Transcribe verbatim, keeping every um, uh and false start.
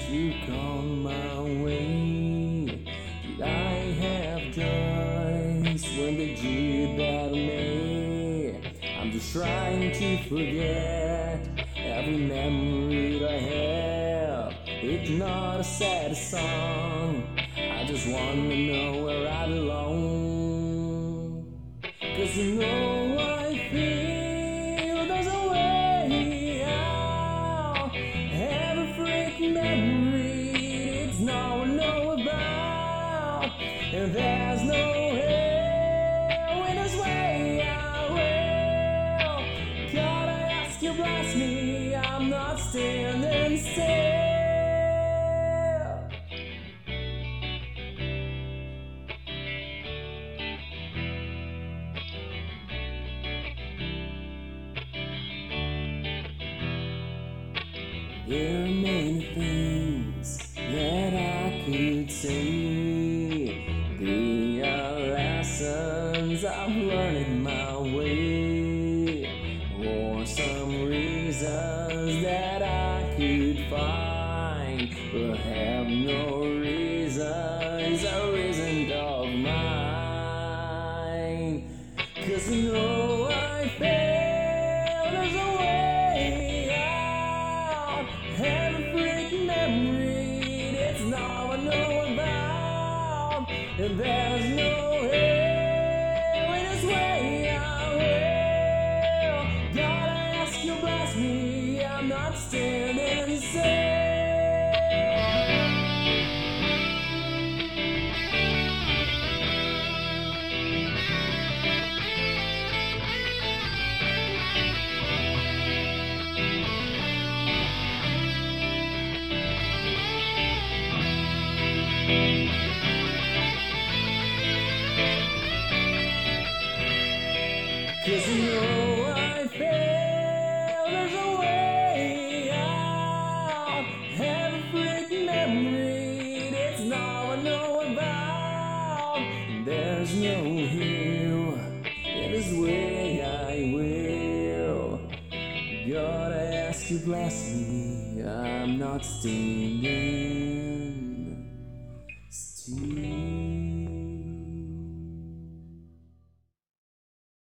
you come my way. Did I have choice when they did that to me? I'm just trying to forget every memory that I have. It's not a sad song, I just wanna know where I belong. Cause you know I feel there's a way out. Every freak memory, it's no one know about. And there's no hell in this way I will. Gotta ask you, bless me, I'm not standing still. There are many things that I could say. They are lessons I've learned in my way, or some reasons that I could find, but have no reasons, a reason of mine. Cause you know I failed, there's a way out. Every freak memory, it's all I know about. And there's no hell in this way I will. Gotta ask you, bless me, I'm not standing still. Cause you know I failed, there's a way out. Every freak memory, it's all I know about. There's no hill in this way I will. Gotta ask you, bless me, I'm not standing still.